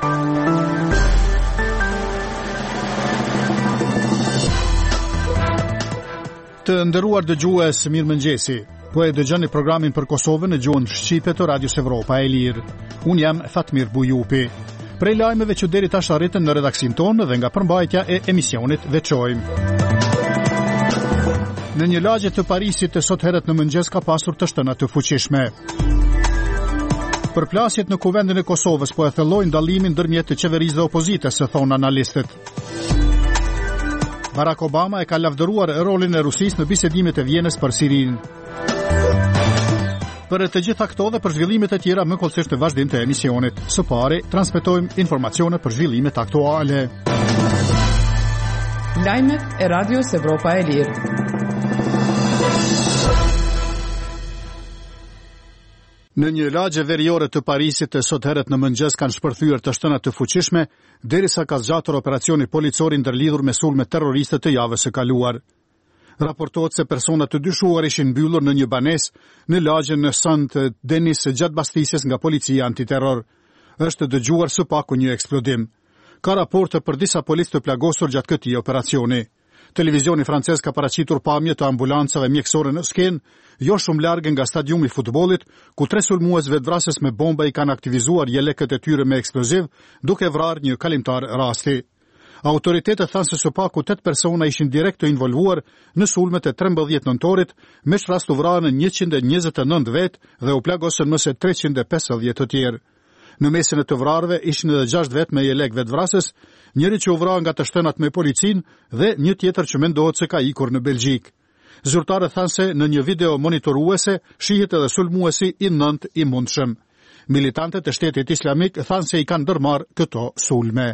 Të nderuar dëgjues, mirëmëngjesi. Po e dëgjoni programin për Kosovën në gjuhën shqipe të Radios Evropa e Lirë. Unë jam Fatmir Bujupi. Prej lajmeve që deri tash arritën në redaksin tonë dhe nga përmbajtja e emisionit veçojmë. Në një lagje të Parisit të sot herët në mëngjes ka pasur të shtëna të fuqishme. Përplasjet në kuvendin e Kosovës po e thellojnë dallimin ndërmjet të qeverisë dhe opozitës, thon analistët. Barack Obama e ka lavdëruar rolin e Rusisë në bisedimet e Vjenës për Sirinë. Për të gjitha këto dhe për zhvillimet e tjera më kollësisht në vazhdim të emisionit. Së pari, transmetojmë informacione për zhvillimet aktuale. Lajmet e Radios Evropa e Lirë. Në një lagje veriore të Parisit të sot herët në mëngjes kanë shpërthyer të shtëna të fuqishme, derisa ka zgjatur operacioni policor i ndërlidhur me sulme terroriste të javës së kaluar. Raportohet se persona të dyshuar ishin mbyllur në një banesë në lagjen në Saint Denis gjatë mbastissjes nga policia antiterror. Është dëgjuar së paku një eksplodim. Ka raporte për disa policë të plagosur gjatë këtij operacioni. Televizioni francez ka paraqitur pamje të ambulancave mjekësore në skenë, jo shumë largë nga stadiumi i futbollit, ku 3 sulmues vetvrasës me bomba i kanë aktivizuar jelekët e tyre me eksploziv, duke vrarë një kalimtar rasti. Autoritetet thanë se së paku 8 persona ishin direkt të involvuar në sulmet e 13 nëntorit, me rast u vrarën 129 vetë dhe u plagosën më se 350 të tjerë. Në mesin e të vrarëve ishin edhe 6 vetë me jelek vetvrasës, njëri që u vra nga të shtënat me policin dhe një tjetër që mendohet se ka ikur në Belgjik. Zyrtarët thanë se në një video monitoruese shihet edhe sulmuesi i 9 i mundshëm. Militantët e Shtetit Islamik thanë se i kanë ndërmarrë këto sulme.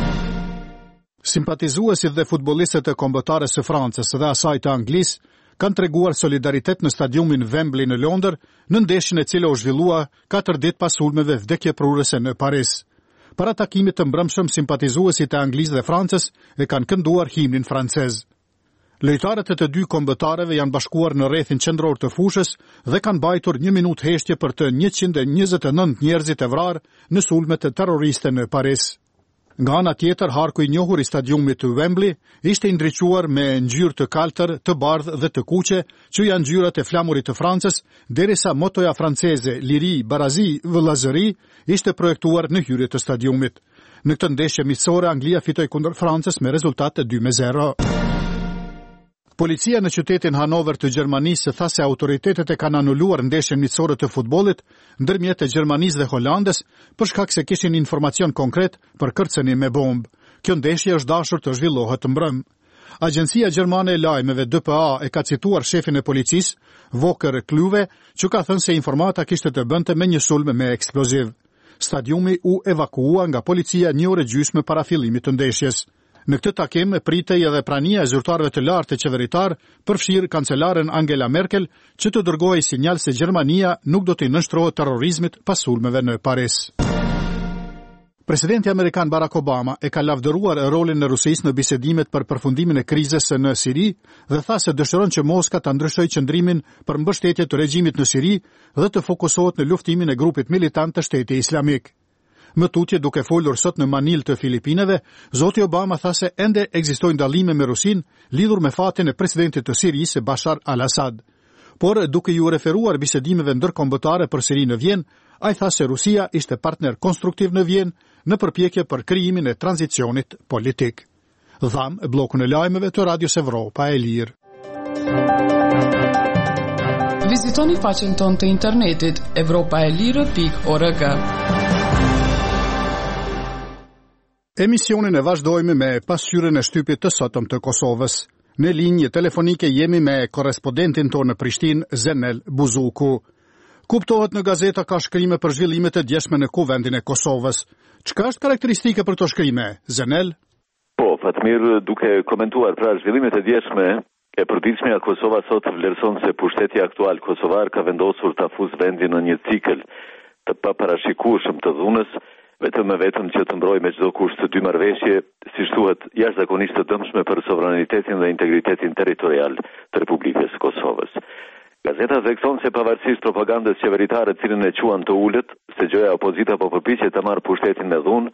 Simpatizuesit dhe futbollistët e kombëtares së Francës dhe asaj të Anglisë kanë treguar solidaritet në stadiumin Wembley në Londër në ndeshjen e cila u zhvillua 4 ditë pas sulmeve vdekjeprurëse në Paris. Para takimit të mbrëmshëm, simpatizuesit e Anglisë dhe Francës e kanë kënduar himnin francez. Lojtarët e të dy kombëtareve janë bashkuar në rrethin qendror të fushës dhe kanë mbajtur 1 minutë heshtje për të 129 njerëzit e vrarë në sulmet e terroriste në Paris. Nga ana tjetër, harku i njohur i stadiumit të Wembley ishte ndriçuar me ngjyrë të kaltër, të bardhë dhe të kuqe, që janë ngjyrat e flamurit të Francës, derisa motoja franceze Liri, Barazi, Vëllazëri ishte projektuar në hyrje të stadiumit. Në këtë ndeshje miqësore, Anglia fitoi kundër Francës me rezultat 2-0. Policia në qytetin Hanover të Gjermanisë tha se autoritetet e kanë anuluar ndeshjen miqësore të futbollit ndërmjet e Gjermanisë dhe Holandës për shkak se kishin informacion konkret për kërcenim me bombë. Kjo ndeshje është dashur të zhvillohet mbrëm. Agjencia Gjermane e Lajmeve DPA e ka cituar shefin e policisë, Volker Kluwe, që ka thënë se informata kishte të bënte me një sulm me eksploziv. Stadiumi u evakuua nga policia 1 orë gjysmë para fillimit të ndeshjes. Në këtë takim pritej edhe prania e zyrtarëve të lartë të qeveritar, përfshirë kancelaren Angela Merkel, që të dërgojë sinjal se Gjermania nuk do të nënshtrohet terrorizmit pas sulmeve në Paris. Presidenti amerikan Barack Obama e ka lavdëruar rolin e Rusisë në bisedimet për përfundimin e krizës në Siri dhe tha se dëshiron që Moska ta ndryshojë qëndrimin për mbështetje të regjimit në Siri dhe të fokusohet në luftimin e grupit militant të Shtetit Islamik. Më tutje duke folur sot në Manilë të Filipineve, zoti Obama tha se ende ekzistojnë dallime me Rusinë lidhur me fatin e presidentit të Sirisë Bashar al-Assad. Por duke ju referuar bisedimeve ndërkombëtare për Sirinë në Vjenë, ai tha se Rusia ishte partner konstruktiv në Vjenë në përpjekje për krijimin e tranzicionit politik. Dham bllokun e lajmeve të Radios Evropa e Lirë. Vizitoni faqen tonë të internetit europaelire.org. Emisionin e vazhdojmë me pasqyrën e shtypit të sotëm të Kosovës. Në linjë telefonike jemi me korrespondentin tonë në Prishtinë, Zenel Buzuku. Kuptohet në gazeta ka shkrime për zhvillimet e djeshme në kuvendin e Kosovës. Çka është karakteristike për to shkrime, Zenel? Po, Fatmir, duke komentuar pra zhvillimet e djeshme e përditshmja Kosova sot vlerëson se pushteti aktual kosovar ka vendosur ta fuzë vendin në një cikël të paparashikueshëm të dhunës, vetëm që të mbrojë me çdo kusht të dy marrëveshje, siç thuhet, jashtëzakonisht të dëmshme për sovranitetin dhe integritetin territorial të Republikës së Kosovës. Gazeta thekson se pavarësisht propagandës qeveritare cilën e quan të ulët, se gjoja opozita po përpiqet të marrë pushtetin me dhunë,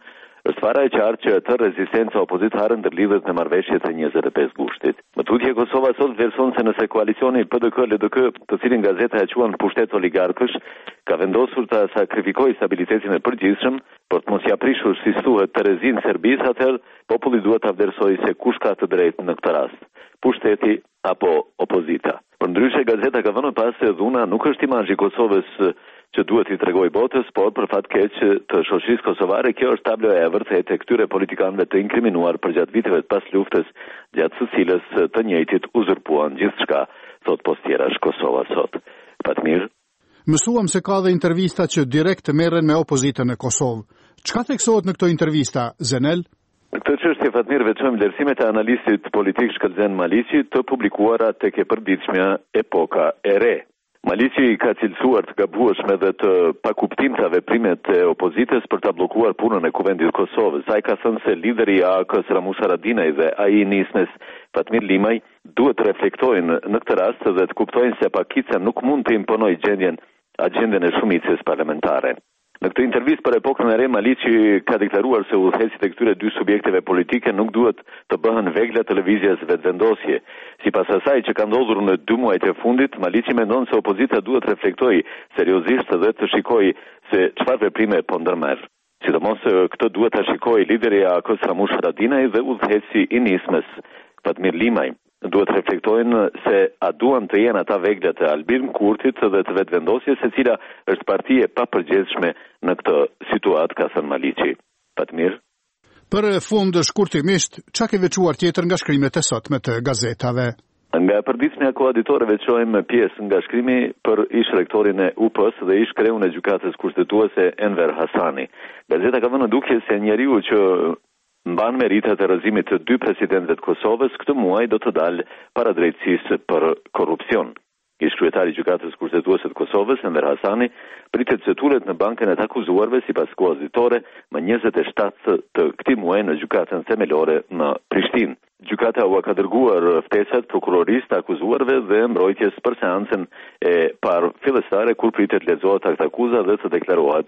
Është fara e qartë që atë rezistenca opozitare ndërlidhet me marrëveshjet e 25 gushtit. Më tutje Kosova sot vlerëson se nëse koalicioni PDK-LDK, të cilin gazeta e quan pushtet oligarkësh, ka vendosur të sakrifikojë stabilitetin e përgjithshëm për të mos ia prishur si thuhet Terezin Serbis, atëherë populli duhet ta vlerësojë se kush ka të drejtë në këtë rast, pushteti apo opozita. Përndryshe gazeta ka vënë pas se dhuna nuk është imazhi i Kosovës që duhet i tregoj botës, por për fat keq të shoqërisë kosovare, kjo është tabloja e vërtetë e këtyre politikanëve të inkriminuar përgjatë viteve të pas luftës, gjatë së cilës të njëjtit uzurpuan gjithçka, thot Postierash Kosova sot. Fatmir. Mësuam se ka dhe intervista që direkt merren me opozitën e Kosovë. Çka theksohet në këto intervista, Zenel? Në këtë çështje Fatmir veçojmë vlerësimet e analistit politik Shkëlzen Maliqi të publikuara tek e përditshmja Epoka e Re. Maliqi ka cilësuar të gabueshme dhe të pakuptimta veprimet e opozitës për ta bllokuar punën e Kuvendit të Kosovës. Ai ka thënë se lideri i AK-s Ramush Haradinaj dhe ai i nismes Fatmir Limaj duhet të reflektojnë në këtë rast dhe të kuptojnë se pakica nuk mund të imponojë agjendën e shumicës parlamentare. Në këtë intervistë për Epokën e Re, Maliqi ka deklaruar se udhëhecit e këtyre dy subjekteve politike nuk duhet të bëhen vegla televizjes vetvendosje. Sipas asaj që ka ndodhur në 2 muajt e fundit, Maliqi mendon se opozita duhet reflektojë seriozisht dhe të shikojë se çfarë veprime po ndërmerr. Sidomos këtë duhet ta shikojë lideri i AK-s Ramush Haradinaj dhe udhëheci i nismes Fatmir Limaj. Duhet reflektojnë se a duan të jenë ata veglat e Albin Kurtit dhe të vetvendosjes, se cila është parti e papërgjegjshme në këtë situatë, ka thënë Maliqi. Fatmir. Për fund shkurtimisht, çka ke veçuar tjetër nga shkrimet e sotme të gazetave? Nga përditshmja koaditore veçojmë pjesë nga shkrimi për ish rektorin e UP-s dhe ish kreun e gjykatës kushtetuese Enver Hasani. Gazeta ka vënë dukje se njeriu që mban meritat e rrëzimit të 2 presidentëve të Kosovës këtë muaj do të dalë para drejtësisë për korrupsion. Ish kryetari i gjykatës kushtetuese të Kosovës, Enver Hasani, pritet se tulet në bankën e të akuzuarve sipas koaditore më 27 të këtij muaji në gjykatën themelore në Prishtinë. Gjykata u ka dërguar ftesat prokurorisë të akuzuarve dhe mbrojtjes për seancën e parë fillestare kur pritet lexohet akt akuza dhe të deklarohet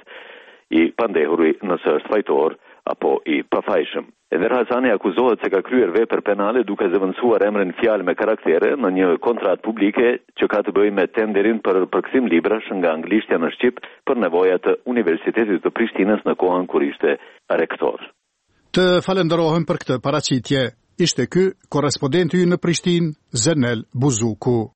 i pandehuri nëse është fajtor apo i pafajshëm. Enver Hasani akuzohet se ka kryer vepër penale duke zëvendësuar emrin fjalë me karaktere në një kontratë publike që ka të bëjë me tenderin për përkthim librash nga anglishtja në shqip për nevojat të Universitetit të Prishtinës në kohën kur ishte rektor. Të falenderohem për këtë paraqitje. Ishte ky korrespondenti ynë në Prishtinë, Zenel Buzuku.